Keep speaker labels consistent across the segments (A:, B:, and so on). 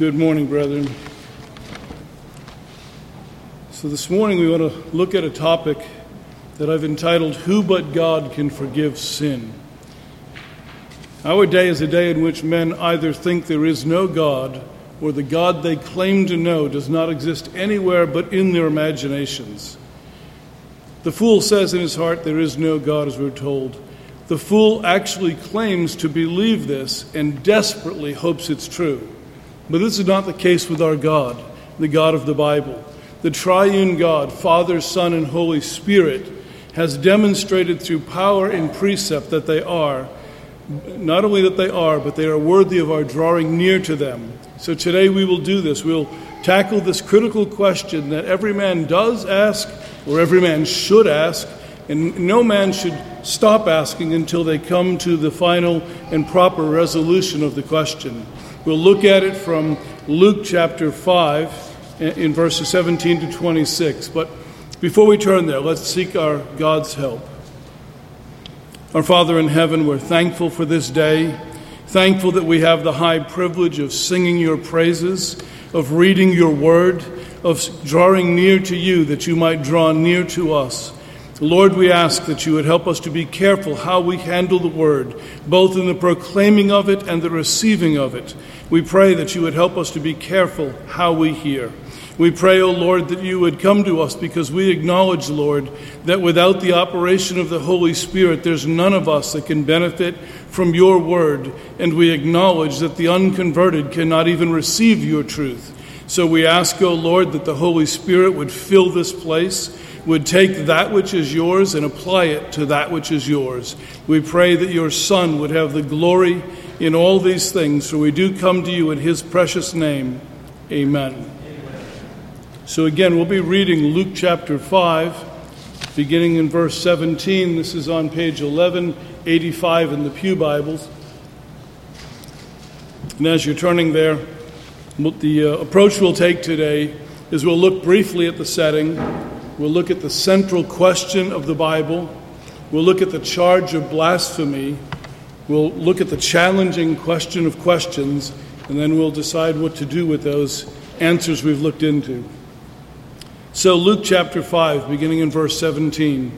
A: Good morning, brethren. So this morning we want to look at a topic that I've entitled, Who But God Can Forgive Sin? Our day is a day in which men either think there is no God, or the God they claim to know does not exist anywhere but in their imaginations. The fool says in his heart, there is no God, as we're told. The fool actually claims to believe this and desperately hopes it's true. But this is not the case with our God, the God of the Bible. The triune God, Father, Son, and Holy Spirit, has demonstrated through power and precept that they are, not only that they are, but they are worthy of our drawing near to them. So today we will do this. We'll tackle this critical question that every man does ask, or every man should ask, and no man should stop asking until they come to the final and proper resolution of the question. We'll look at it from Luke chapter 5 in verses 17 to 26. But before we turn there, let's seek our God's help. Our Father in heaven, we're thankful for this day, thankful that we have the high privilege of singing your praises, of reading your word, of drawing near to you that you might draw near to us. Lord, we ask that you would help us to be careful how we handle the word, both in the proclaiming of it and the receiving of it. We pray that you would help us to be careful how we hear. We pray, O Lord, that you would come to us because we acknowledge, Lord, that without the operation of the Holy Spirit, there's none of us that can benefit from your word, and we acknowledge that the unconverted cannot even receive your truth. So we ask, O Lord, that the Holy Spirit would fill this place, would take that which is yours and apply it to that which is yours. We pray that your Son would have the glory in all these things, for we do come to you in his precious name. Amen. So again, we'll be reading Luke chapter 5, beginning in verse 17. This is on page 1185 in the Pew Bibles. And as you're turning there, the approach we'll take today is we'll look briefly at the setting. We'll look at the central question of the Bible. We'll look at the charge of blasphemy. We'll look at the challenging question of questions, and then we'll decide what to do with those answers we've looked into. So Luke chapter 5, beginning in verse 17.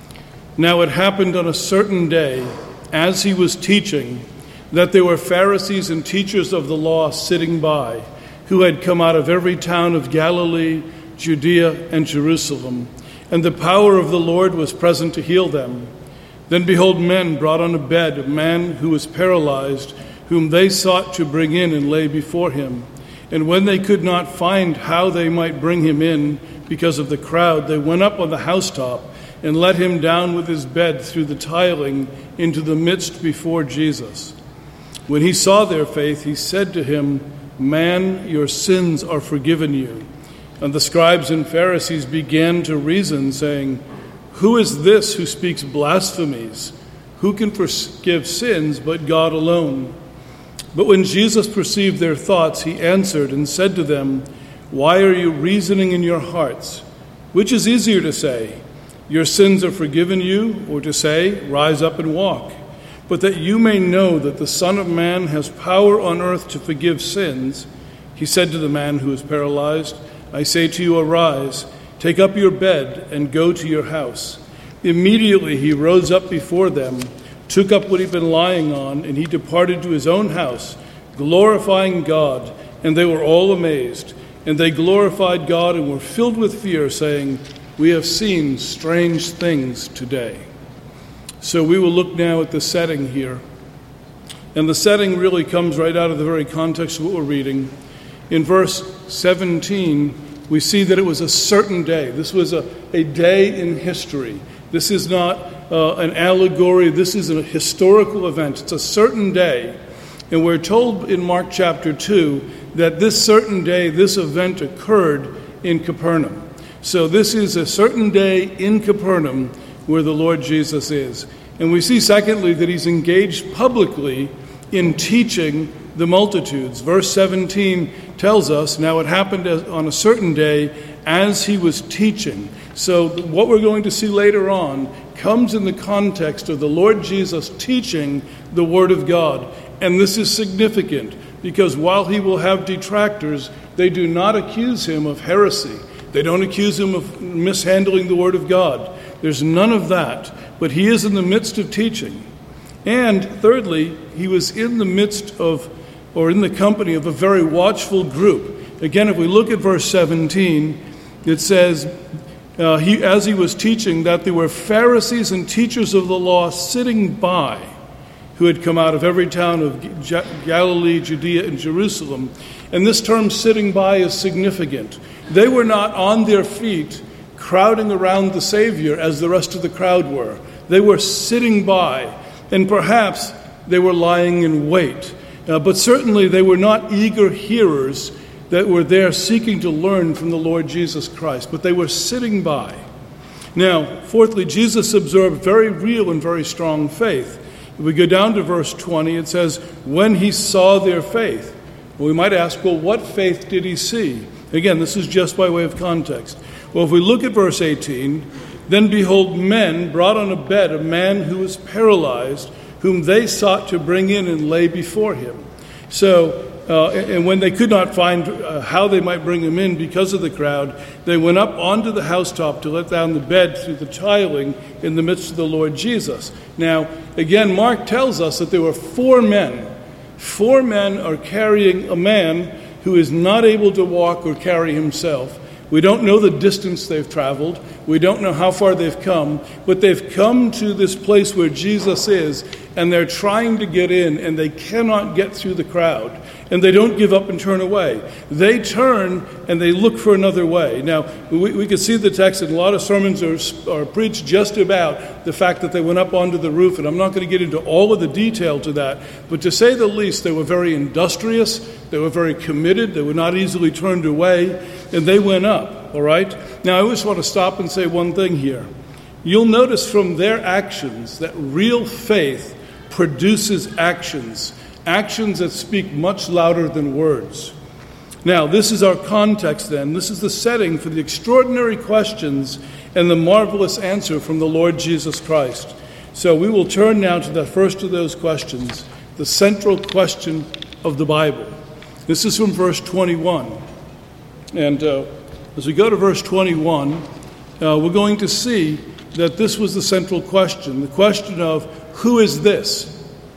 A: Now it happened on a certain day, as he was teaching, that there were Pharisees and teachers of the law sitting by, who had come out of every town of Galilee, Judea, and Jerusalem, and the power of the Lord was present to heal them. Then behold, men brought on a bed a man who was paralyzed, whom they sought to bring in and lay before him. And when they could not find how they might bring him in because of the crowd, they went up on the housetop and let him down with his bed through the tiling into the midst before Jesus. When he saw their faith, he said to him, Man, your sins are forgiven you. And the scribes and Pharisees began to reason, saying, Who is this who speaks blasphemies? Who can forgive sins but God alone? But when Jesus perceived their thoughts, he answered and said to them, Why are you reasoning in your hearts? Which is easier to say, Your sins are forgiven you, or to say, Rise up and walk? But that you may know that the Son of Man has power on earth to forgive sins, he said to the man who was paralyzed, I say to you, arise, take up your bed, and go to your house. Immediately he rose up before them, took up what he'd been lying on, and he departed to his own house, glorifying God. And they were all amazed. And they glorified God and were filled with fear, saying, We have seen strange things today. So we will look now at the setting here. And the setting really comes right out of the very context of what we're reading. In verse 17, we see that it was a certain day. This was a day in history. This is not an allegory. This is a historical event. It's a certain day. And we're told in Mark chapter 2 that this certain day, this event occurred in Capernaum. So this is a certain day in Capernaum where the Lord Jesus is. And we see, secondly, that he's engaged publicly in teaching the multitudes. Verse 17 tells us, now it happened on a certain day as he was teaching. So what we're going to see later on comes in the context of the Lord Jesus teaching the Word of God. And this is significant because while he will have detractors, they do not accuse him of heresy. They don't accuse him of mishandling the Word of God. There's none of that. But he is in the midst of teaching. And thirdly, he was in the midst of, or in the company of, a very watchful group. Again, if we look at verse 17, it says, as he was teaching, that there were Pharisees and teachers of the law sitting by, who had come out of every town of Galilee, Judea, and Jerusalem. And this term sitting by is significant. They were not on their feet crowding around the Savior as the rest of the crowd were. They were sitting by, and perhaps they were lying in wait. But certainly they were not eager hearers that were there seeking to learn from the Lord Jesus Christ, but they were sitting by. Now, fourthly, Jesus observed very real and very strong faith. If we go down to verse 20, it says, when he saw their faith. Well, we might ask, well, what faith did he see? Again, this is just by way of context. Well, if we look at verse 18, then behold, men brought on a bed a man who was paralyzed, whom they sought to bring in and lay before him. So, and when they could not find how they might bring him in because of the crowd, they went up onto the housetop to let down the bed through the tiling in the midst of the Lord Jesus. Now, again, Mark tells us that there were 4 men. 4 men are carrying a man who is not able to walk or carry himself. We don't know the distance they've traveled. We don't know how far they've come. But they've come to this place where Jesus is, and they're trying to get in, and they cannot get through the crowd. And they don't give up and turn away. They turn and they look for another way. Now, we can see the text, and a lot of sermons are preached just about the fact that they went up onto the roof, and I'm not going to get into all of the detail to that, but to say the least, they were very industrious, they were very committed, they were not easily turned away, and they went up, all right? Now, I always want to stop and say one thing here. You'll notice from their actions that real faith produces actions that speak much louder than words. Now, this is our context then. This is the setting for the extraordinary questions and the marvelous answer from the Lord Jesus Christ. So we will turn now to the first of those questions, the central question of the Bible. This is from verse 21. And as we go to verse 21, we're going to see that this was the central question, the question of who is this?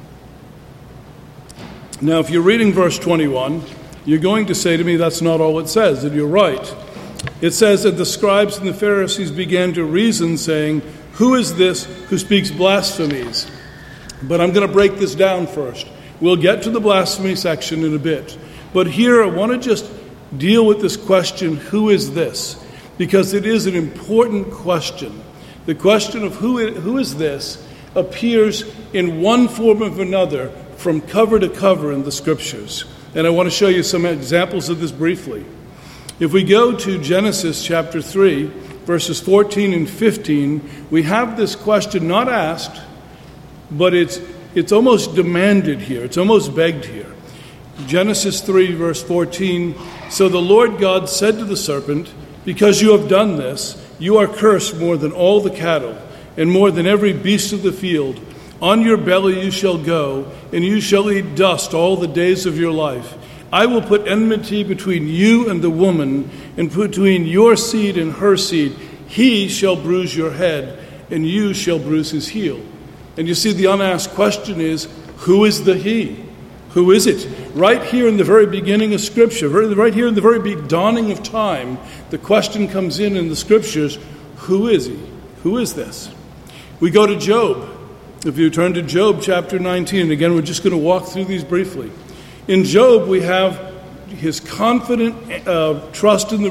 A: Now, if you're reading verse 21, you're going to say to me, that's not all it says, and you're right. It says that the scribes and the Pharisees began to reason, saying, who is this who speaks blasphemies? But I'm going to break this down first. We'll get to the blasphemy section in a bit. But here I want to just deal with this question, who is this? Because it is an important question. The question of who is this appears in one form or another from cover to cover in the Scriptures. And I want to show you some examples of this briefly. If we go to Genesis chapter 3, verses 14 and 15, we have this question not asked, but it's almost demanded here. It's almost begged here. Genesis 3, verse 14, so the Lord God said to the serpent, because you have done this, you are cursed more than all the cattle, and more than every beast of the field. On your belly you shall go, and you shall eat dust all the days of your life. I will put enmity between you and the woman, and between your seed and her seed. He shall bruise your head, and you shall bruise his heel. And you see, the unasked question is, who is the he? Who is it? Right here in the very beginning of Scripture, right here in the very dawning of time, the question comes in the Scriptures, who is he? Who is this? We go to Job. If you turn to Job chapter 19, and again, we're just going to walk through these briefly. In Job, we have his confident trust in the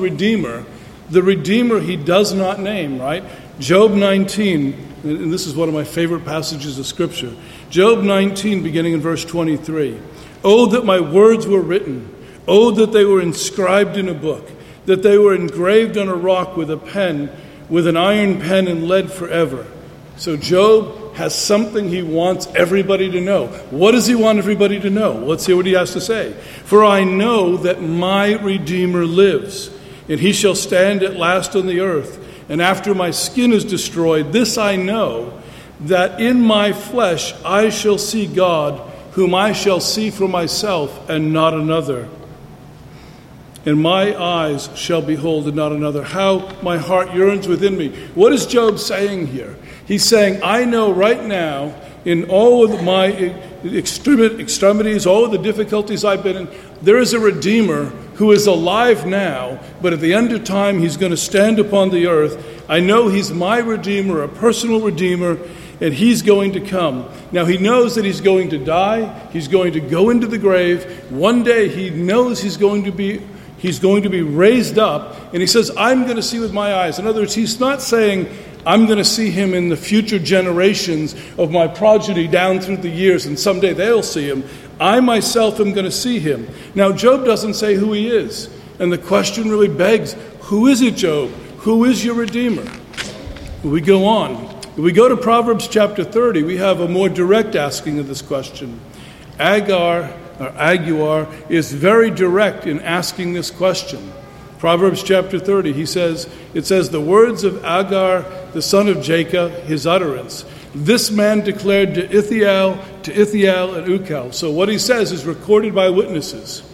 A: Redeemer he does not name, right? Job 19, and this is one of my favorite passages of Scripture. Job 19, beginning in verse 23. Oh, that my words were written. Oh, that they were inscribed in a book, that they were engraved on a rock with a pen, with an iron pen and lead forever. So Job has something he wants everybody to know. What does he want everybody to know? Let's hear what he has to say. For I know that my Redeemer lives, and he shall stand at last on the earth. And after my skin is destroyed, this I know, that in my flesh I shall see God, whom I shall see for myself and not another. And my eyes shall behold and not another. How my heart yearns within me. What is Job saying here? He's saying, I know right now, in all of my extremities, all of the difficulties I've been in, there is a Redeemer who is alive now, but at the end of time he's going to stand upon the earth. I know he's my Redeemer, a personal Redeemer, and he's going to come. Now he knows that he's going to die, he's going to go into the grave. One day he knows he's going to be raised up, and he says, I'm going to see with my eyes. In other words, he's not saying, I'm going to see him in the future generations of my progeny down through the years, and someday they'll see him. I myself am going to see him. Now, Job doesn't say who he is. And the question really begs, who is it, Job? Who is your Redeemer? We go on. If we go to Proverbs chapter 30, we have a more direct asking of this question. Agur is very direct in asking this question. Proverbs chapter 30, it says, the words of Agur, the son of Jacob, his utterance. This man declared to Ithiel and Ukal. So what he says is recorded by witnesses.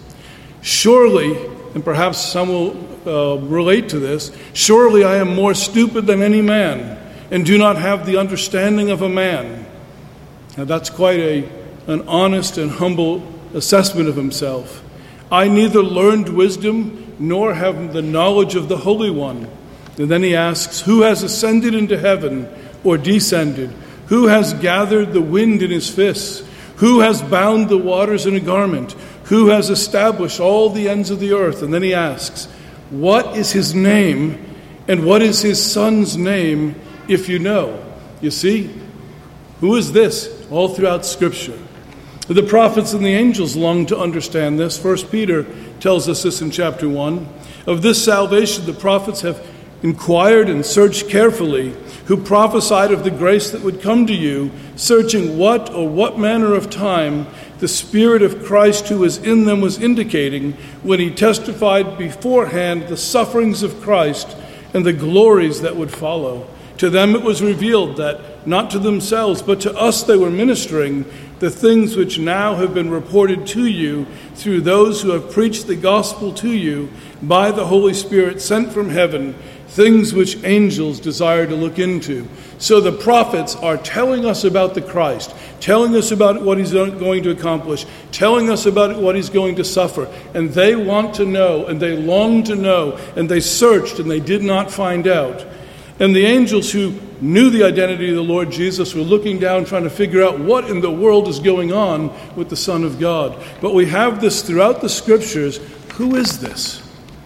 A: Surely, and perhaps some will relate to this, surely I am more stupid than any man, and do not have the understanding of a man. Now that's quite an honest and humble assessment of himself. I neither learned wisdom nor have the knowledge of the Holy One. And then he asks, who has ascended into heaven or descended? Who has gathered the wind in his fists? Who has bound the waters in a garment? Who has established all the ends of the earth? And then he asks, what is his name, and what is his son's name, if you know? You see, who is this? All throughout Scripture. The prophets and the angels long to understand this. 1 Peter tells us this in chapter 1. Of this salvation the prophets have inquired and searched carefully, who prophesied of the grace that would come to you, searching what manner of time the Spirit of Christ who is in them was indicating when he testified beforehand the sufferings of Christ and the glories that would follow. To them it was revealed that, not to themselves, but to us they were ministering the things which now have been reported to you through those who have preached the gospel to you by the Holy Spirit sent from heaven, things which angels desire to look into. So the prophets are telling us about the Christ, telling us about what he's going to accomplish, telling us about what he's going to suffer. And they want to know, and they long to know, and they searched, and they did not find out. And the angels who knew the identity of the Lord Jesus were looking down, trying to figure out what in the world is going on with the Son of God. But we have this throughout the Scriptures. Who is this?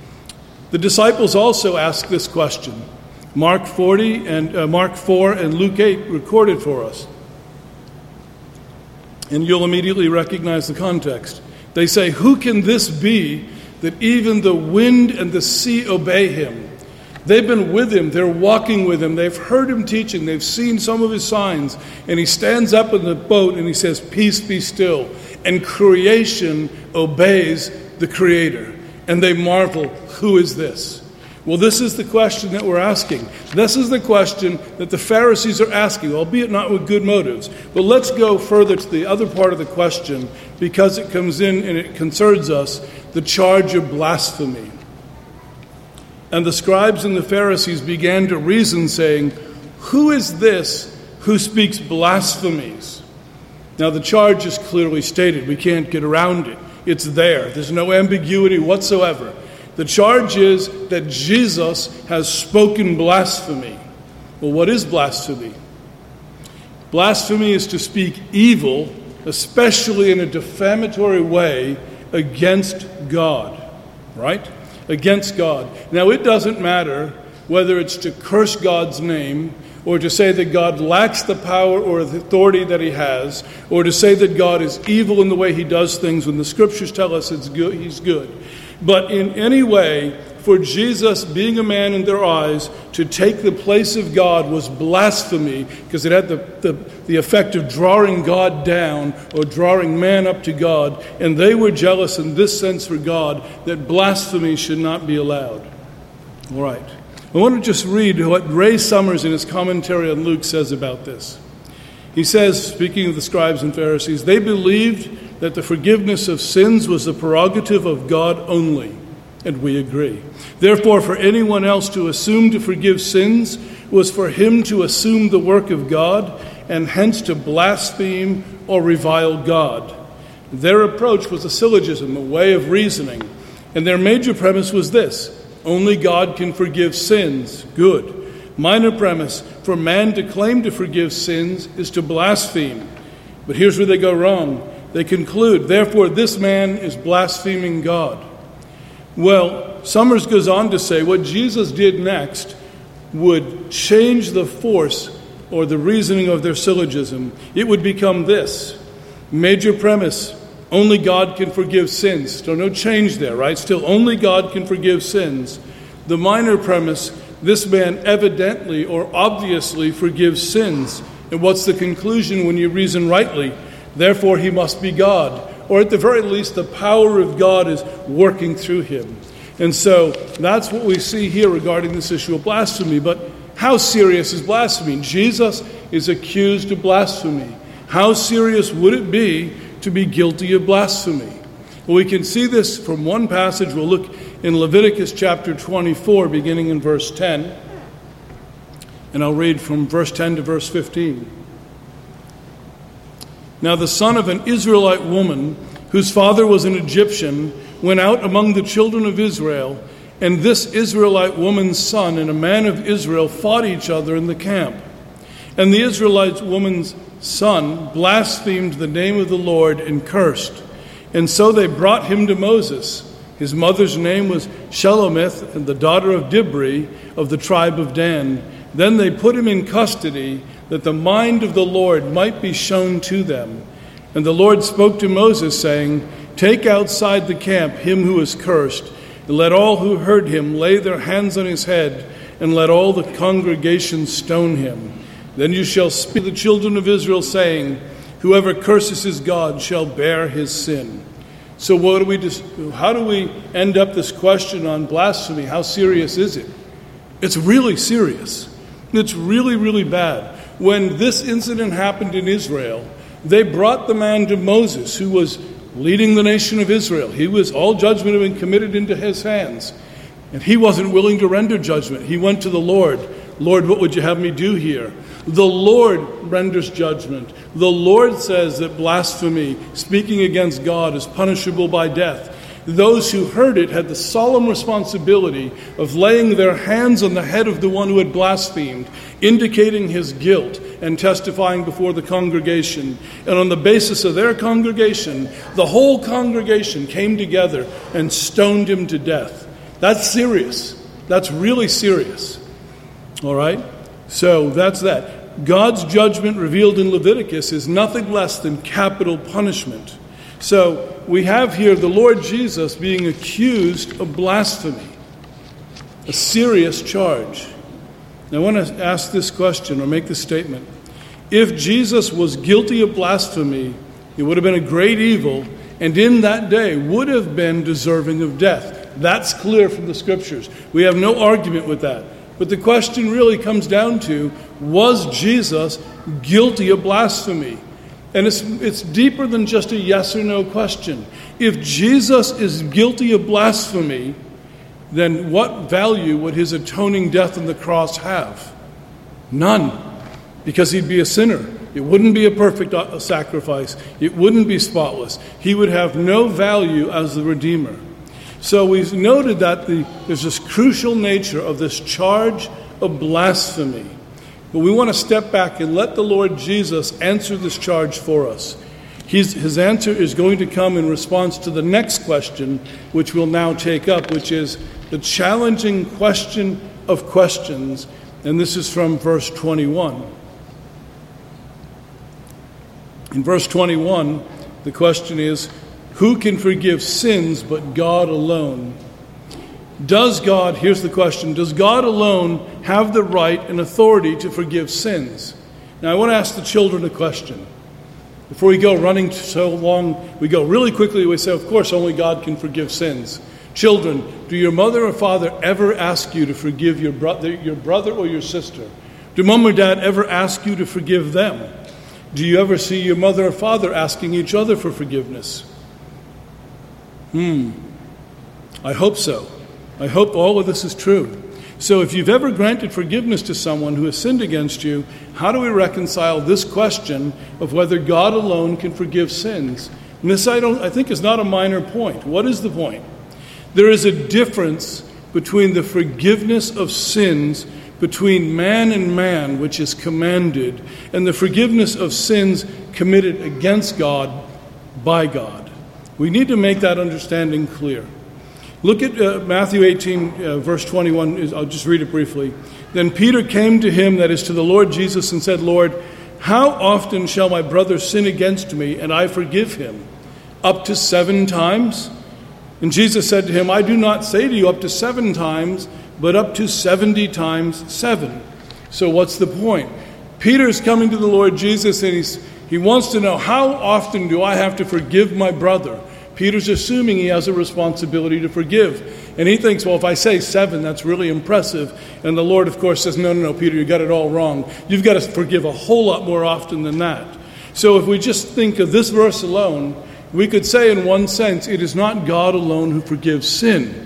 A: The disciples also ask this question. Mark 4 and Luke 8 recorded for us. And you'll immediately recognize the context. They say, who can this be that even the wind and the sea obey him? They've been with him. They're walking with him. They've heard him teaching. They've seen some of his signs. And he stands up in the boat and he says, peace, be still. And creation obeys the Creator. And they marvel, who is this? Well, this is the question that we're asking. This is the question that the Pharisees are asking, albeit not with good motives. But let's go further to the other part of the question, because it comes in and it concerns us, the charge of blasphemy. And the scribes and the Pharisees began to reason, saying, who is this who speaks blasphemies? Now, the charge is clearly stated. We can't get around it. It's there. There's no ambiguity whatsoever. The charge is that Jesus has spoken blasphemy. Well, what is blasphemy? Blasphemy is to speak evil, especially in a defamatory way, against God. Right? Against God. Now, it doesn't matter whether it's to curse God's name, or to say that God lacks the power or the authority that he has, or to say that God is evil in the way he does things when the Scriptures tell us it's good, he's good. But in any way, for Jesus, being a man in their eyes, to take the place of God was blasphemy, because it had the effect of drawing God down or drawing man up to God. And they were jealous in this sense for God, that blasphemy should not be allowed. All right. I want to just read what Ray Summers in his commentary on Luke says about this. He says, speaking of the scribes and Pharisees, they believed that the forgiveness of sins was the prerogative of God only, and we agree. Therefore, for anyone else to assume to forgive sins was for him to assume the work of God, and hence to blaspheme or revile God. Their approach was a syllogism, a way of reasoning, and their major premise was this: only God can forgive sins. Good. Minor premise: for man to claim to forgive sins is to blaspheme. But here's where they go wrong. They conclude, therefore, this man is blaspheming God. Well, Summers goes on to say what Jesus did next would change the force or the reasoning of their syllogism. It would become this. Major premise: only God can forgive sins. So no change there, right? Still, only God can forgive sins. The minor premise: this man evidently or obviously forgives sins. And what's the conclusion when you reason rightly? Therefore, he must be God. Or at the very least, the power of God is working through him. And so that's what we see here regarding this issue of blasphemy. But how serious is blasphemy? Jesus is accused of blasphemy. How serious would it be to be guilty of blasphemy? Well, we can see this from one passage. We'll look in Leviticus chapter 24, beginning in verse 10. And I'll read from verse 10 to verse 15. Now the son of an Israelite woman, whose father was an Egyptian, went out among the children of Israel, and this Israelite woman's son and a man of Israel fought each other in the camp. And the Israelite woman's son blasphemed the name of the Lord and cursed. And so they brought him to Moses. His mother's name was Shelomith, and the daughter of Dibri of the tribe of Dan. Then they put him in custody, that the mind of the Lord might be shown to them. And the Lord spoke to Moses, saying, take outside the camp him who is cursed, and let all who heard him lay their hands on his head, and let all the congregation stone him. Then you shall speak to the children of Israel, saying, whoever curses his God shall bear his sin. So how do we end up this question on blasphemy? How serious is it? It's really serious. It's really, really bad. When this incident happened in Israel, they brought the man to Moses, who was leading the nation of Israel. All judgment had been committed into his hands. And he wasn't willing to render judgment. He went to the Lord. Lord, what would you have me do here? The Lord renders judgment. The Lord says that blasphemy, speaking against God, is punishable by death. Those who heard it had the solemn responsibility of laying their hands on the head of the one who had blasphemed, indicating his guilt and testifying before the congregation. And on the basis of their congregation, the whole congregation came together and stoned him to death. That's serious. That's really serious. All right? So that's that. God's judgment revealed in Leviticus is nothing less than capital punishment. So we have here the Lord Jesus being accused of blasphemy, a serious charge. Now, I want to ask this question or make this statement. If Jesus was guilty of blasphemy, it would have been a great evil, and in that day would have been deserving of death. That's clear from the Scriptures. We have no argument with that. But the question really comes down to, was Jesus guilty of blasphemy? And it's deeper than just a yes or no question. If Jesus is guilty of blasphemy, then what value would his atoning death on the cross have? None, because he'd be a sinner. It wouldn't be a perfect sacrifice. It wouldn't be spotless. He would have no value as the Redeemer. So we've noted that there's this crucial nature of this charge of blasphemy. But we want to step back and let the Lord Jesus answer this charge for us. His answer is going to come in response to the next question, which we'll now take up, which is the challenging question of questions. And this is from verse 21. In verse 21, the question is, who can forgive sins but God alone? Does God, here's the question, does God alone have the right and authority to forgive sins? Now I want to ask the children a question. Before we go running so long, we go really quickly, we say, of course, only God can forgive sins. Children, do your mother or father ever ask you to forgive your brother or your sister? Do mom or dad ever ask you to forgive them? Do you ever see your mother or father asking each other for forgiveness? I hope so. I hope all of this is true. So if you've ever granted forgiveness to someone who has sinned against you, how do we reconcile this question of whether God alone can forgive sins? And this, I think, is not a minor point. What is the point? There is a difference between the forgiveness of sins between man and man, which is commanded, and the forgiveness of sins committed against God by God. We need to make that understanding clear. Look at Matthew 18, verse 21. I'll just read it briefly. Then Peter came to him, that is to the Lord Jesus, and said, Lord, how often shall my brother sin against me, and I forgive him? Up to 7 times? And Jesus said to him, I do not say to you up to 7 times, but up to 70 times 7. So what's the point? Peter's coming to the Lord Jesus, and he wants to know, how often do I have to forgive my brother? Peter's assuming he has a responsibility to forgive. And he thinks, well, if I say 7, that's really impressive. And the Lord, of course, says, no, Peter, you got it all wrong. You've got to forgive a whole lot more often than that. So if we just think of this verse alone, we could say in one sense, it is not God alone who forgives sin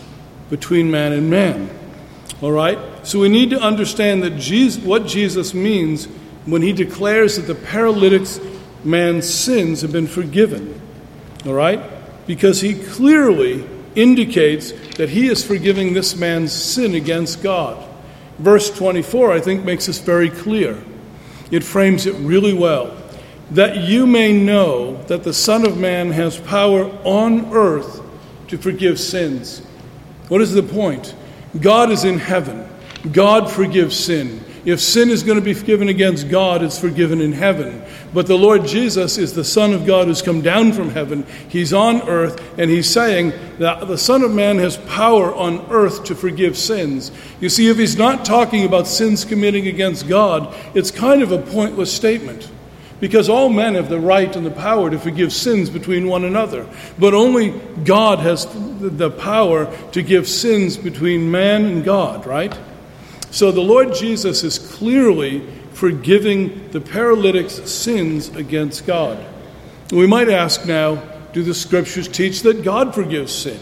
A: between man and man. All right? So we need to understand that what Jesus means when he declares that the paralytic man's sins have been forgiven. All right? Because he clearly indicates that he is forgiving this man's sin against God. Verse 24, I think, makes this very clear. It frames it really well. That you may know that the Son of Man has power on earth to forgive sins. What is the point? God is in heaven. God forgives sin. If sin is going to be forgiven against God, it's forgiven in heaven. But the Lord Jesus is the Son of God who's come down from heaven. He's on earth, and he's saying that the Son of Man has power on earth to forgive sins. You see, if he's not talking about sins committing against God, it's kind of a pointless statement. Because all men have the right and the power to forgive sins between one another. But only God has the power to give sins between man and God, right? So the Lord Jesus is clearly forgiving the paralytic's sins against God. We might ask now, do the Scriptures teach that God forgives sin?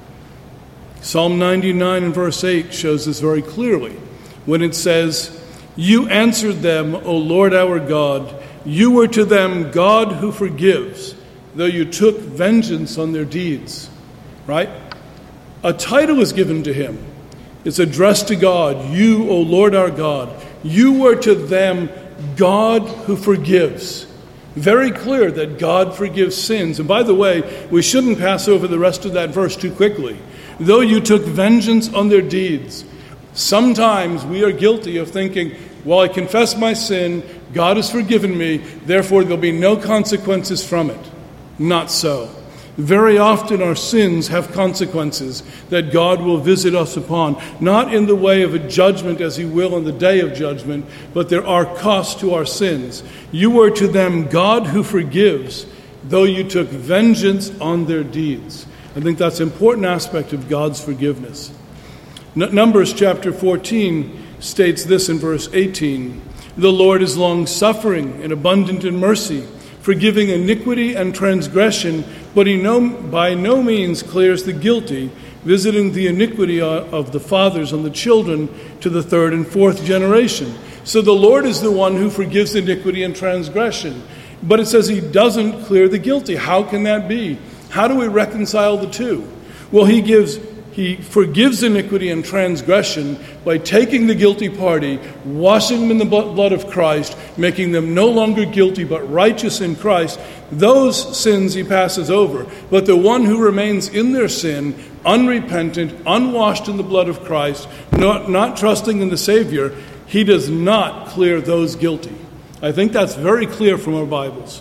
A: Psalm 99 and verse 8 shows this very clearly when it says, You answered them, O Lord our God. You were to them God who forgives, though you took vengeance on their deeds. Right? A title is given to him. It's addressed to God. You, O Lord our God. You were to them God who forgives. Very clear that God forgives sins. And by the way, we shouldn't pass over the rest of that verse too quickly. Though you took vengeance on their deeds. Sometimes we are guilty of thinking, well, I confess my sin, God has forgiven me, therefore there'll be no consequences from it. Not so. Very often our sins have consequences that God will visit us upon, not in the way of a judgment as he will on the day of judgment, but there are costs to our sins. You were to them God who forgives, though you took vengeance on their deeds. I think that's an important aspect of God's forgiveness. Numbers chapter 14 states this in verse 18. The Lord is long-suffering and abundant in mercy, forgiving iniquity and transgression, but he by no means clears the guilty, visiting the iniquity of the fathers on the children to the 3rd and 4th generation. So the Lord is the one who forgives iniquity and transgression. But it says he doesn't clear the guilty. How can that be? How do we reconcile the two? Well, he forgives iniquity and transgression by taking the guilty party, washing them in the blood of Christ, making them no longer guilty but righteous in Christ. Those sins he passes over. But the one who remains in their sin, unrepentant, unwashed in the blood of Christ, not trusting in the Savior, he does not clear those guilty. I think that's very clear from our Bibles.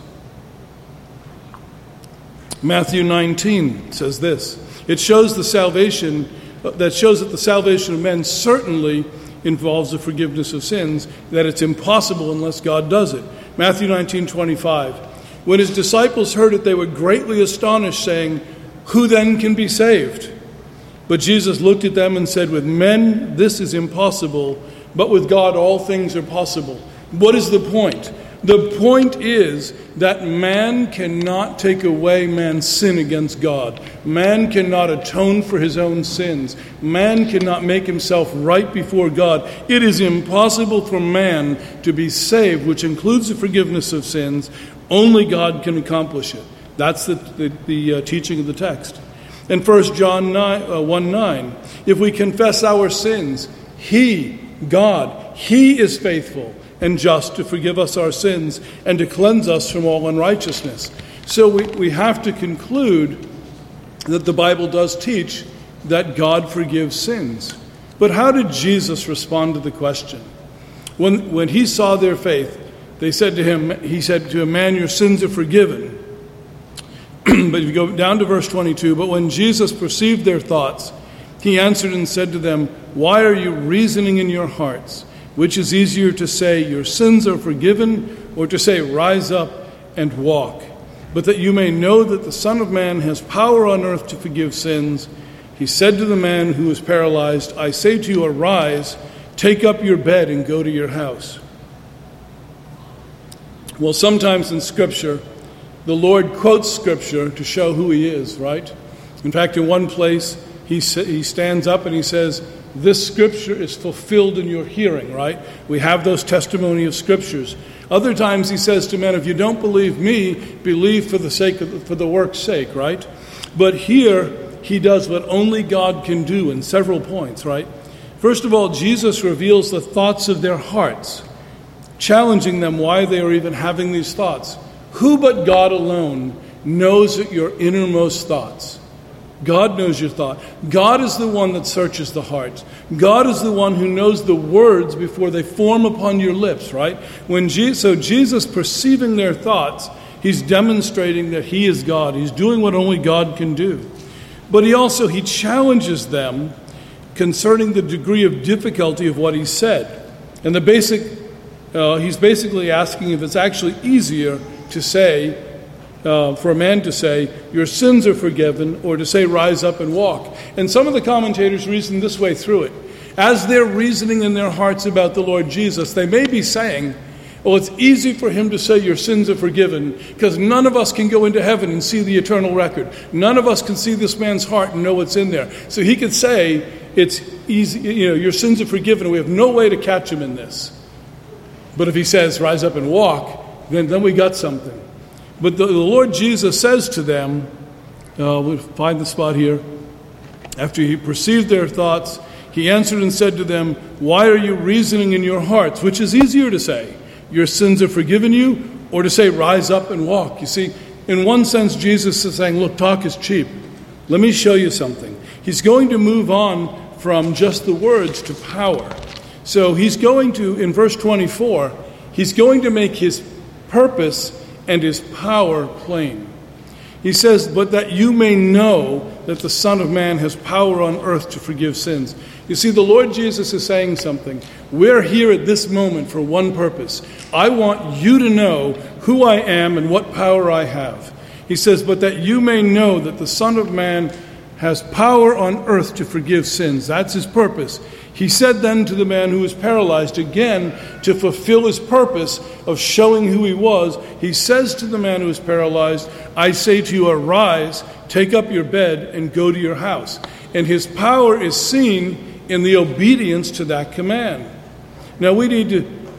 A: Matthew 19 says this. It shows that the salvation of men certainly involves the forgiveness of sins, that it's impossible unless God does it. Matthew 19:25. When his disciples heard it, they were greatly astonished, saying, Who then can be saved? But Jesus looked at them and said, With men this is impossible, but with God all things are possible. What is the point? The point is that man cannot take away man's sin against God. Man cannot atone for his own sins. Man cannot make himself right before God. It is impossible for man to be saved, which includes the forgiveness of sins. Only God can accomplish it. That's the teaching of the text. In 1 John 1:9, if we confess our sins, He, God, He is faithful and just to forgive us our sins and to cleanse us from all unrighteousness. So we have to conclude that the Bible does teach that God forgives sins. But how did Jesus respond to the question? When he saw their faith, he said to him, "Man, your sins are forgiven." But if you go down to verse 22, but when Jesus perceived their thoughts, he answered and said to them, "Why are you reasoning in your hearts? Which is easier to say, 'Your sins are forgiven,' or to say, 'Rise up and walk'? But that you may know that the Son of Man has power on earth to forgive sins," he said to the man who was paralyzed, "I say to you, arise, take up your bed and go to your house." Well, sometimes in Scripture, the Lord quotes Scripture to show who He is, right? In fact, in one place, He stands up and He says, "This Scripture is fulfilled in your hearing," right? We have those testimony of Scriptures. Other times He says to men, "If you don't believe me, believe for the work's sake," right? But here, He does what only God can do in several points, right? First of all, Jesus reveals the thoughts of their hearts, challenging them why they are even having these thoughts. Who but God alone knows your innermost thoughts? God knows your thought. God is the one that searches the heart. God is the one who knows the words before they form upon your lips, right? So Jesus, perceiving their thoughts, He's demonstrating that He is God. He's doing what only God can do. But He challenges them concerning the degree of difficulty of what He said. And He's basically asking if it's actually easier to say, for a man to say, "Your sins are forgiven," or to say, "Rise up and walk." And some of the commentators reason this way through it. As they're reasoning in their hearts about the Lord Jesus, they may be saying, well, it's easy for Him to say your sins are forgiven because none of us can go into heaven and see the eternal record. None of us can see this man's heart and know what's in there. So He could say, it's easy, your sins are forgiven. We have no way to catch Him in this. But if He says, "Rise up and walk," then we got something. But the Lord Jesus says to them, we'll find the spot here, after He perceived their thoughts, He answered and said to them, "Why are you reasoning in your hearts? Which is easier to say, 'Your sins are forgiven you,' or to say, 'Rise up and walk'?" You see, in one sense, Jesus is saying, look, talk is cheap. Let me show you something. He's going to move on from just the words to power. So He's going to, in verse 24, He's going to make His purpose and His power plain. He says, "But that you may know that the Son of Man has power on earth to forgive sins." You see, the Lord Jesus is saying something. We're here at this moment for one purpose. I want you to know who I am and what power I have. He says, "But that you may know that the Son of Man has power on earth to forgive sins." That's His purpose. He said then to the man who was paralyzed, again, to fulfill His purpose of showing who He was, He says to the man who is paralyzed, "I say to you, arise, take up your bed, and go to your house." And His power is seen in the obedience to that command. Now we need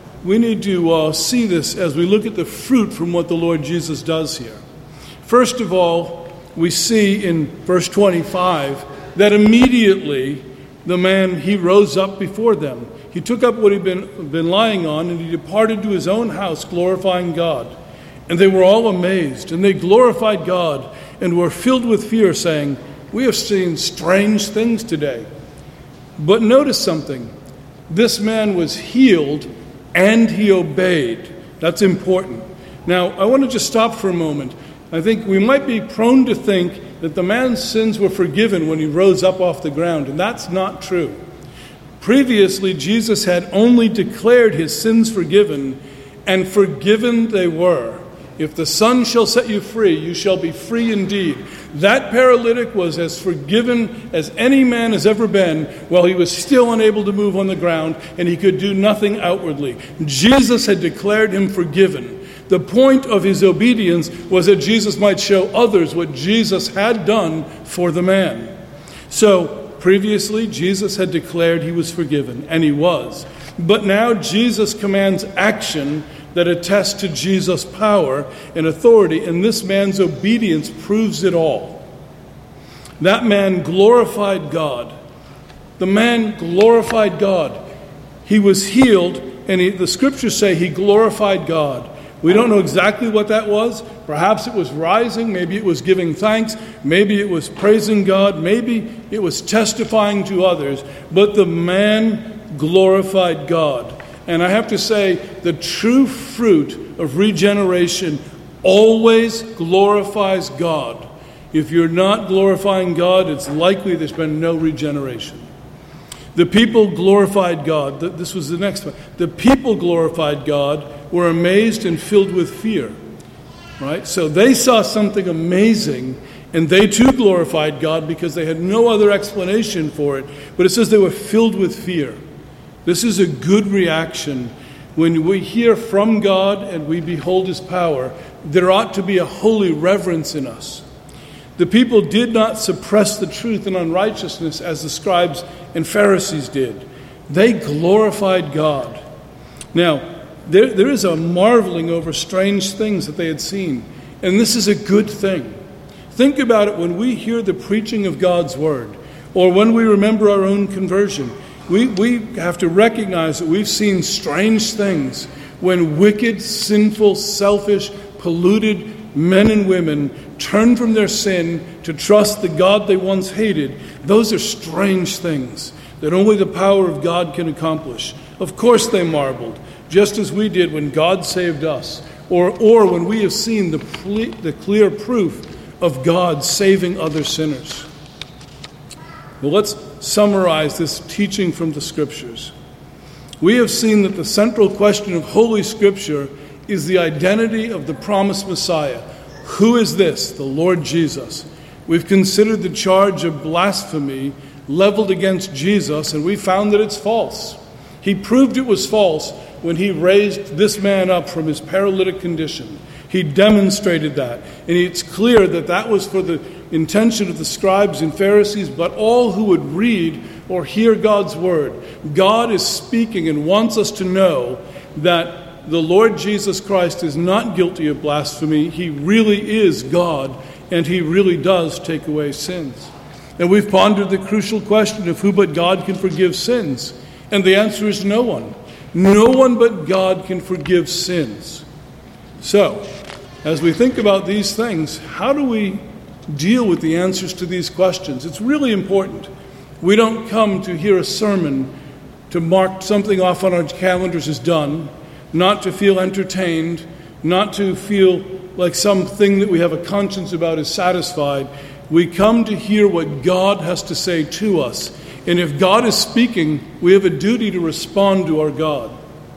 A: to see this as we look at the fruit from what the Lord Jesus does here. First of all, we see in verse 25 that immediately the man, he rose up before them. He took up what he'd been lying on, and he departed to his own house, glorifying God. And they were all amazed, and they glorified God, and were filled with fear, saying, "We have seen strange things today." But notice something. This man was healed, and he obeyed. That's important. Now, I want to just stop for a moment. I think we might be prone to think that the man's sins were forgiven when he rose up off the ground, and that's not true. Previously, Jesus had only declared his sins forgiven, and forgiven they were. If the Son shall set you free, you shall be free indeed. That paralytic was as forgiven as any man has ever been while he was still unable to move on the ground and he could do nothing outwardly. Jesus had declared him forgiven. The point of his obedience was that Jesus might show others what Jesus had done for the man. So, previously, Jesus had declared he was forgiven, and he was. But now Jesus commands action that attests to Jesus' power and authority, and this man's obedience proves it all. That man glorified God. The man glorified God. He was healed, and the scriptures say he glorified God. We don't know exactly what that was. Perhaps it was rising, maybe it was giving thanks, maybe it was praising God, maybe it was testifying to others, but the man glorified God. And I have to say, the true fruit of regeneration always glorifies God. If you're not glorifying God, it's likely there's been no regeneration. The people glorified God. This was the next one. The people glorified God, were amazed and filled with fear. Right? So they saw something amazing, and they too glorified God because they had no other explanation for it. But it says they were filled with fear. This is a good reaction. When we hear from God and we behold his power, there ought to be a holy reverence in us. The people did not suppress the truth and unrighteousness as the scribes and Pharisees did. They glorified God. Now, there is a marveling over strange things that they had seen, and this is a good thing. Think about it when we hear the preaching of God's word, or when we remember our own conversion. We have to recognize that we've seen strange things when wicked, sinful, selfish, polluted men and women turn from their sin to trust the God they once hated. Those are strange things that only the power of God can accomplish. Of course they marveled, just as we did when God saved us, or when we have seen the clear proof of God saving other sinners. Well, let's summarize this teaching from the Scriptures. We have seen that the central question of Holy Scripture is the identity of the promised Messiah. Who is this? The Lord Jesus. We've considered the charge of blasphemy leveled against Jesus, and we found that it's false. He proved it was false when he raised this man up from his paralytic condition. He demonstrated that. And it's clear that that was for the intention of the scribes and Pharisees, but all who would read or hear God's word. God is speaking and wants us to know that the Lord Jesus Christ is not guilty of blasphemy. He really is God, and he really does take away sins. And we've pondered the crucial question of who but God can forgive sins. And the answer is no one. No one but God can forgive sins. So, as we think about these things, how do we deal with the answers to these questions? It's really important. We don't come to hear a sermon to mark something off on our calendars as done, not to feel entertained, not to feel like something that we have a conscience about is satisfied. We come to hear what God has to say to us. And if God is speaking, we have a duty to respond to our God.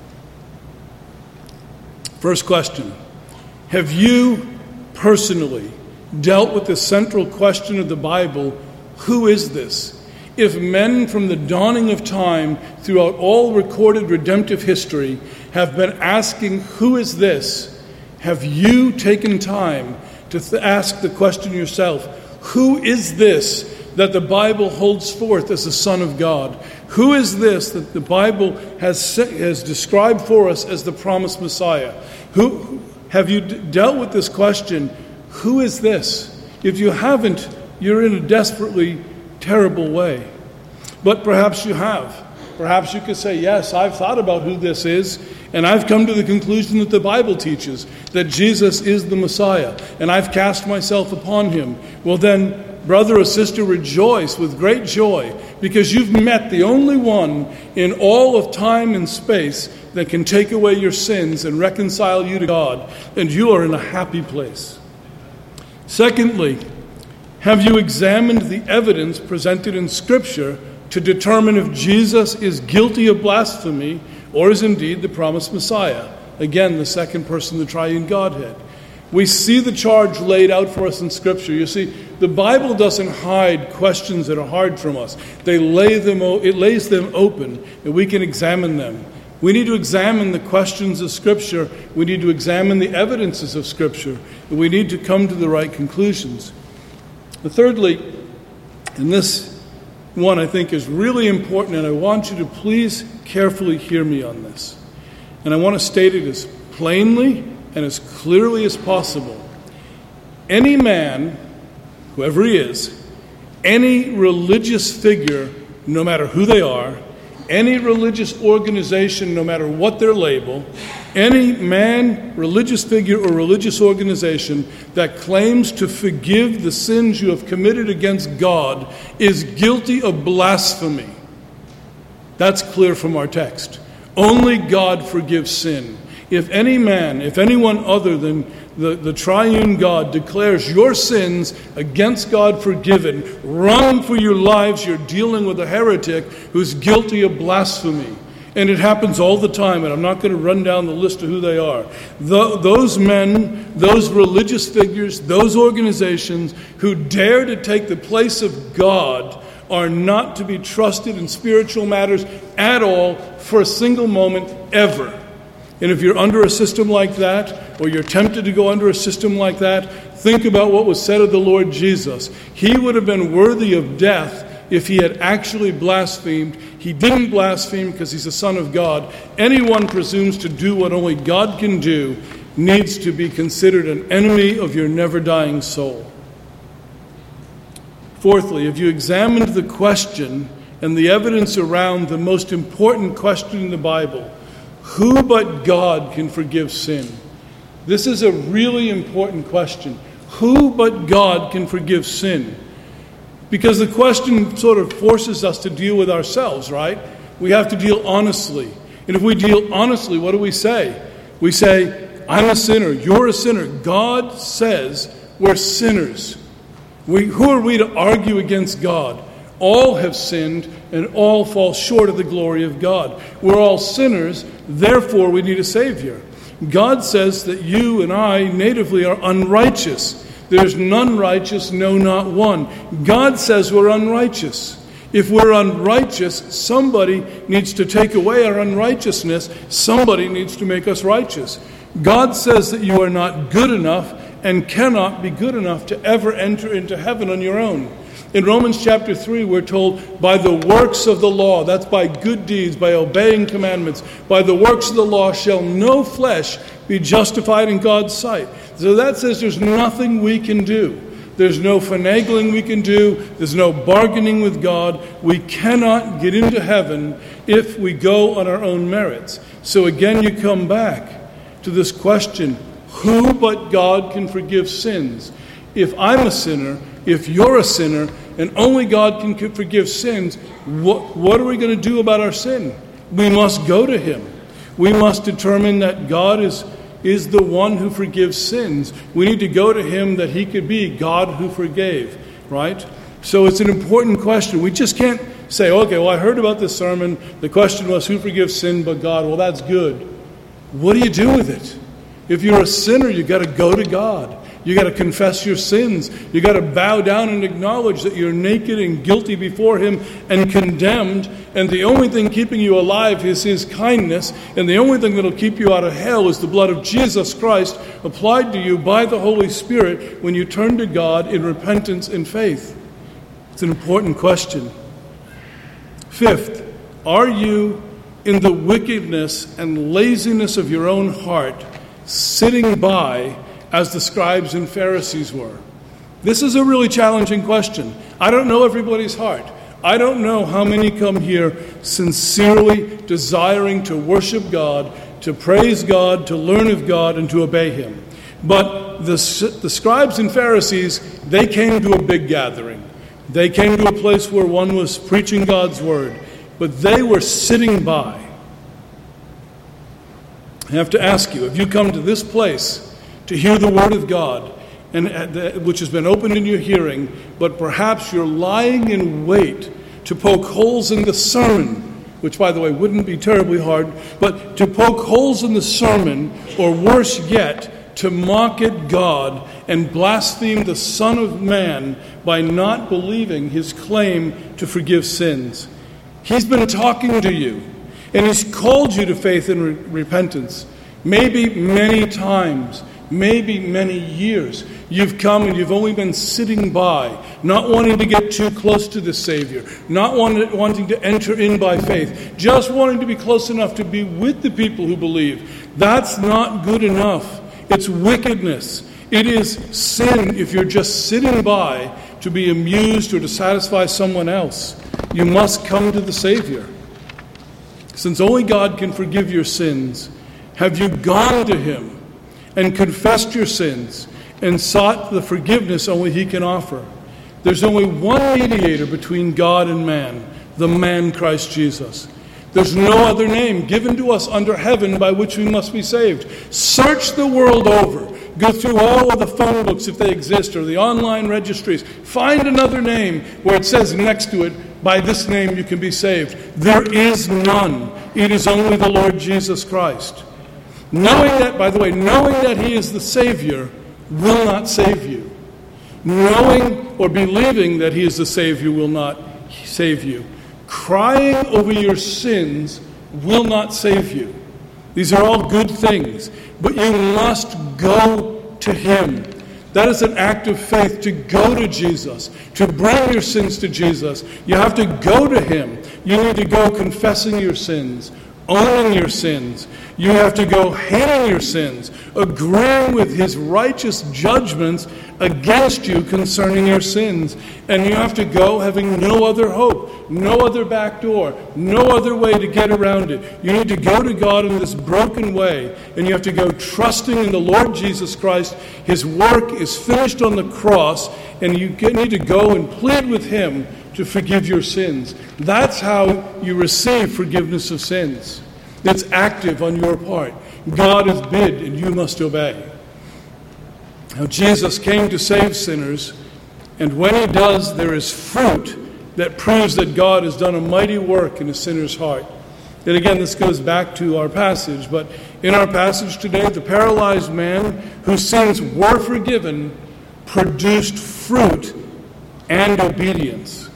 A: First question. Have you personally dealt with the central question of the Bible, who is this? If men from the dawning of time throughout all recorded redemptive history have been asking, who is this? Have you taken time to ask the question yourself, who is this that the Bible holds forth as the Son of God? Who is this that the Bible has described for us as the promised Messiah? Have you dealt with this question, who is this? If you haven't, you're in a desperately terrible way. But perhaps you have. Perhaps you could say, yes, I've thought about who this is, and I've come to the conclusion that the Bible teaches, that Jesus is the Messiah, and I've cast myself upon him. Well then, brother or sister, rejoice with great joy, because you've met the only one in all of time and space that can take away your sins and reconcile you to God, and you are in a happy place. Secondly, have you examined the evidence presented in Scripture to determine if Jesus is guilty of blasphemy or is indeed the promised Messiah? Again, the second person of the triune Godhead. We see the charge laid out for us in Scripture. You see, the Bible doesn't hide questions that are hard from us. It lays them open, and we can examine them. We need to examine the questions of Scripture. We need to examine the evidences of Scripture. And we need to come to the right conclusions. But thirdly, and this one I think is really important, and I want you to please carefully hear me on this. And I want to state it as plainly and as clearly as possible. Any man, whoever he is, any religious figure, no matter who they are, any religious organization, no matter what their label, any man, religious figure, or religious organization that claims to forgive the sins you have committed against God is guilty of blasphemy. That's clear from our text. Only God forgives sin. If any man, if anyone other than the triune God declares your sins against God forgiven, run for your lives. You're dealing with a heretic who's guilty of blasphemy. And it happens all the time, and I'm not going to run down the list of who they are. Those men, those religious figures, those organizations who dare to take the place of God are not to be trusted in spiritual matters at all for a single moment ever. And if you're under a system like that, or you're tempted to go under a system like that, think about what was said of the Lord Jesus. He would have been worthy of death if he had actually blasphemed. He didn't blaspheme because he's the Son of God. Anyone presumes to do what only God can do needs to be considered an enemy of your never-dying soul. Fourthly, if you examined the question and the evidence around the most important question in the Bible, who but God can forgive sin? This is a really important question. Who but God can forgive sin? Because the question sort of forces us to deal with ourselves, right? We have to deal honestly. And if we deal honestly, what do we say? We say, I'm a sinner, you're a sinner. God says we're sinners. Who are we to argue against God? All have sinned and all fall short of the glory of God. We're all sinners, therefore we need a Savior. God says that you and I natively are unrighteous. There's none righteous, no, not one. God says we're unrighteous. If we're unrighteous, somebody needs to take away our unrighteousness. Somebody needs to make us righteous. God says that you are not good enough and cannot be good enough to ever enter into heaven on your own. In Romans chapter 3, we're told, by the works of the law, that's by good deeds, by obeying commandments, by the works of the law shall no flesh be justified in God's sight. So that says there's nothing we can do. There's no finagling we can do. There's no bargaining with God. We cannot get into heaven if we go on our own merits. So again, you come back to this question, who but God can forgive sins? If I'm a sinner, if you're a sinner, and only God can forgive sins, what are we going to do about our sin? We must go to Him. We must determine that God is the one who forgives sins. We need to go to Him that He could be God who forgave, right? So it's an important question. We just can't say, okay, well, I heard about this sermon. The question was, who forgives sin but God? Well, that's good. What do you do with it? If you're a sinner, you've got to go to God. You got to confess your sins. You got to bow down and acknowledge that you're naked and guilty before Him and condemned. And the only thing keeping you alive is His kindness. And the only thing that'll keep you out of hell is the blood of Jesus Christ applied to you by the Holy Spirit when you turn to God in repentance and faith. It's an important question. Fifth, are you in the wickedness and laziness of your own heart sitting by as the scribes and Pharisees were? This is a really challenging question. I don't know everybody's heart. I don't know how many come here sincerely desiring to worship God, to praise God, to learn of God, and to obey Him. But the scribes and Pharisees, they came to a big gathering. They came to a place where one was preaching God's word, but they were sitting by. I have to ask you, have you come to this place to hear the word of God, and which has been opened in your hearing, but perhaps you're lying in wait to poke holes in the sermon, which, by the way, wouldn't be terribly hard, but to poke holes in the sermon, or worse yet, to mock at God and blaspheme the Son of Man by not believing his claim to forgive sins. He's been talking to you, and he's called you to faith and repentance. Maybe many times, maybe many years, you've come and you've only been sitting by, not wanting to get too close to the Savior, not wanting to enter in by faith, just wanting to be close enough to be with the people who believe. That's not good enough. It's wickedness. It is sin if you're just sitting by to be amused or to satisfy someone else. You must come to the Savior. Since only God can forgive your sins, have you gone to him and confessed your sins and sought the forgiveness only he can offer? There's only one mediator between God and man, the man Christ Jesus. There's no other name given to us under heaven by which we must be saved. Search the world over. Go through all of the phone books if they exist or the online registries. Find another name where it says next to it, by this name you can be saved. There is none. It is only the Lord Jesus Christ. Knowing that he is the Savior will not save you. Knowing or believing that he is the Savior will not save you. Crying over your sins will not save you. These are all good things, but you must go to him. That is an act of faith, to go to Jesus, to bring your sins to Jesus. You have to go to him. You need to go confessing your sins, owning your sins. You have to go hating your sins, agreeing with his righteous judgments against you concerning your sins. And you have to go having no other hope, no other back door, no other way to get around it. You need to go to God in this broken way, and you have to go trusting in the Lord Jesus Christ. His work is finished on the cross, and you need to go and plead with him to forgive your sins. That's how you receive forgiveness of sins. It's active on your part. God has bid, and you must obey. Now, Jesus came to save sinners, and when he does, there is fruit that proves that God has done a mighty work in a sinner's heart. And again, this goes back to our passage, but in our passage today, the paralyzed man whose sins were forgiven produced fruit and obedience.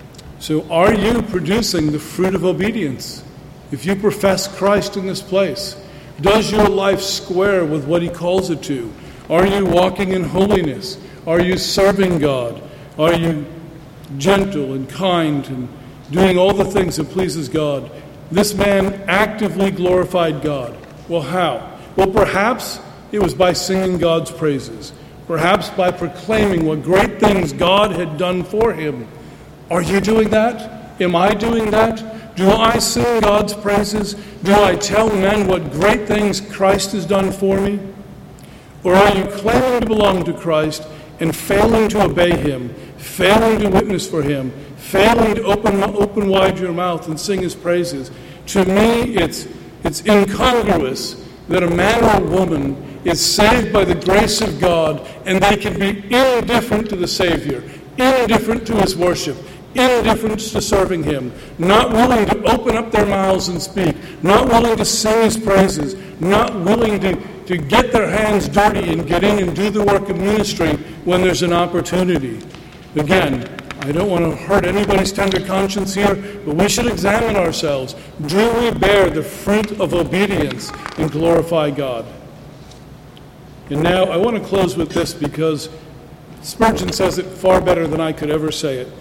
A: So are you producing the fruit of obedience? If you profess Christ in this place, does your life square with what he calls it to? Are you walking in holiness? Are you serving God? Are you gentle and kind and doing all the things that pleases God? This man actively glorified God. Well, how? Well, perhaps it was by singing God's praises. Perhaps by proclaiming what great things God had done for him. Are you doing that? Am I doing that? Do I sing God's praises? Do I tell men what great things Christ has done for me? Or are you claiming to belong to Christ and failing to obey him, failing to witness for him, failing to open wide your mouth and sing his praises? To me, it's incongruous that a man or a woman is saved by the grace of God and they can be indifferent to the Savior, indifferent to his worship, indifferent to serving him, not willing to open up their mouths and speak, not willing to sing his praises, not willing to get their hands dirty and get in and do the work of ministry when there's an opportunity. Again, I don't want to hurt anybody's tender conscience here, but we should examine ourselves. Do we bear the fruit of obedience and glorify God? And now I want to close with this because Spurgeon says it far better than I could ever say it.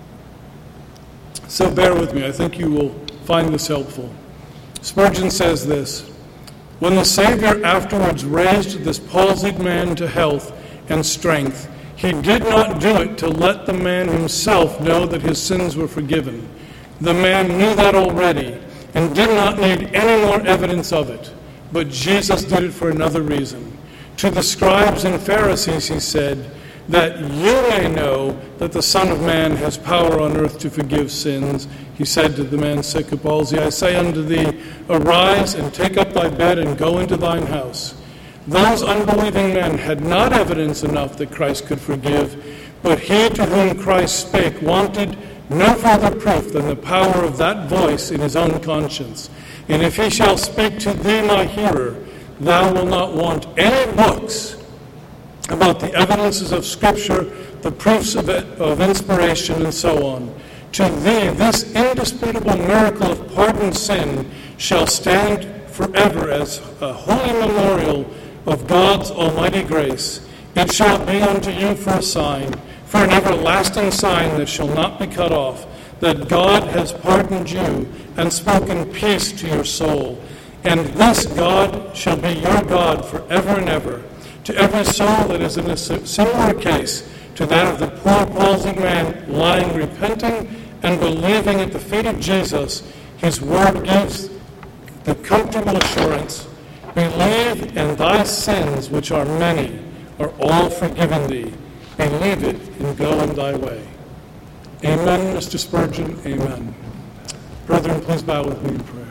A: So bear with me. I think you will find this helpful. Spurgeon says this: when the Savior afterwards raised this palsied man to health and strength, he did not do it to let the man himself know that his sins were forgiven. The man knew that already and did not need any more evidence of it. But Jesus did it for another reason. To the scribes and Pharisees he said, that you may know that the Son of Man has power on earth to forgive sins. He said to the man sick of palsy, I say unto thee, arise and take up thy bed and go into thine house. Those unbelieving men had not evidence enough that Christ could forgive, but he to whom Christ spake wanted no further proof than the power of that voice in his own conscience. And if he shall speak to thee, my hearer,
B: thou wilt not want any books about the evidences of Scripture, the proofs of inspiration, and so on. To thee, this indisputable miracle of pardoned sin shall stand forever as a holy memorial of God's almighty grace. It shall be unto you for a sign, for an everlasting sign that shall not be cut off, that God has pardoned you and spoken peace to your soul. And this God shall be your God forever and ever. To every soul that is in a similar case to that of the poor palsied man lying repenting and believing at the feet of Jesus, his word gives the comfortable assurance, believe, and thy sins, which are many, are all forgiven thee. Believe it, and go in thy way. Amen, Mr. Spurgeon, amen. Brethren, please bow with me in prayer.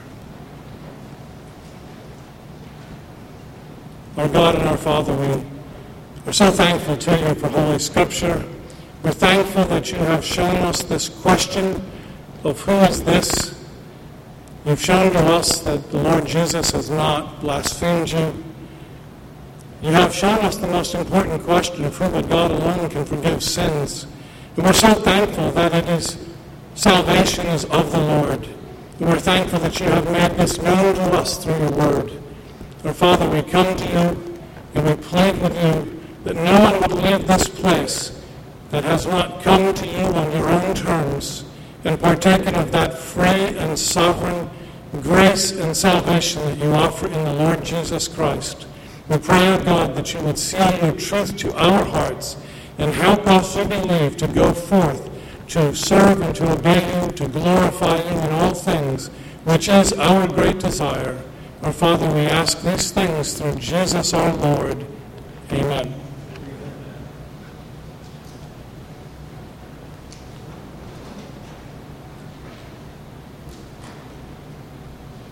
B: Our God and our Father, we are so thankful to you for Holy Scripture. We're thankful that you have shown us this question of who is this? You've shown to us that the Lord Jesus has not blasphemed you. You have shown us the most important question of who but God alone can forgive sins. And we're so thankful that it is salvation is of the Lord. And we're thankful that you have made this known to us through your word. Our Father, we come to you and we plead with you that no one would leave this place that has not come to you on your own terms and partaken of that free and sovereign grace and salvation that you offer in the Lord Jesus Christ. We pray, O God, that you would seal your truth to our hearts and help us who believe to go forth to serve and to obey you, to glorify you in all things, which is our great desire. Our Father, we ask these things through Jesus our Lord. Amen.